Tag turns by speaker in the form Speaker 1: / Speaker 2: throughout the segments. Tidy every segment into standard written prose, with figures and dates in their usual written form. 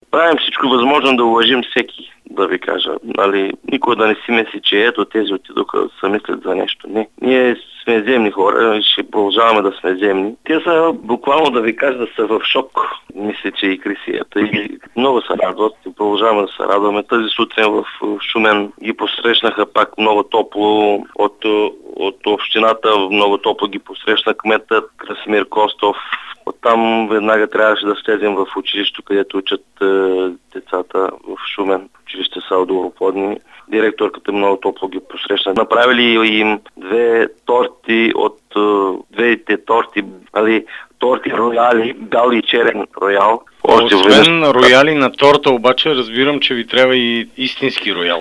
Speaker 1: правим всичко възможно да уважим всеки, да ви кажа. Нали, никой да не си мисли, че ето тези отидоха са мислят за нещо. Не. Ние сме земни хора и ще продължаваме да сме земни. Те са буквално, да ви кажа, да са в шок. Мисля, че и Крисията. И много се радват и продължаваме да се радваме. Тази сутрин в Шумен ги посрещнаха пак много топло от общината. Много топло ги посрещна кметът Красимир Костов. Оттам веднага трябваше да слезем в училището, където учат децата в Шумен. Училище са доброплодни. Директорката много топло ги посрещна. Направили им две торти от двете торти, торти рояли, бял и черен роял.
Speaker 2: Освен рояли на торта, обаче разбирам, че ви трябва и истински роял.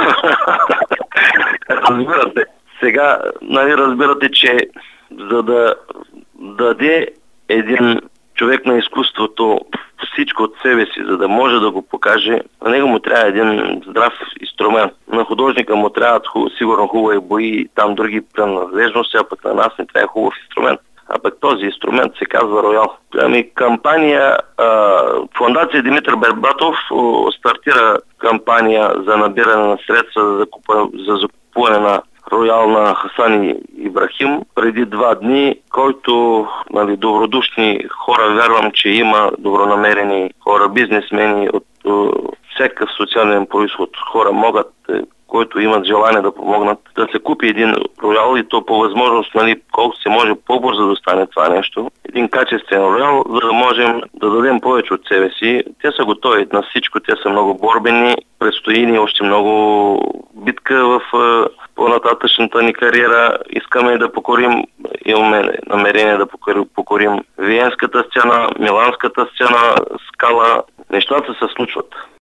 Speaker 1: Разбирате. Сега, разбирате, че за да даде един човек на изкуството всичко от себе си, за да може да го покаже, на него му трябва един здрав инструмент. На художника му трябва сигурно хубави бои и там други принадлежности, а пък на нас не трябва хубав инструмент. А пък този инструмент се казва роял. Кампания, Фондация Димитър Бербатов стартира кампания за набиране на средства за закупуване на роял на Хасан Ибрахим преди 2 дни, който добродушни хора, вярвам, че има добронамерени хора, бизнесмени от всякакъв социален произход. Хора могат, които имат желание да помогнат, да се купи един роял и то по възможност, колко се може по-бързо да стане това нещо. Един качествен роял, за да можем да дадем повече от себе си. Те са готови на всичко, те са много борбени, предстои ни още много битка в по-нататъчната ни кариера. Искаме да покорим, имаме намерение да покорим Виенската сцена, Миланската сцена, Скала. Нещата се случват.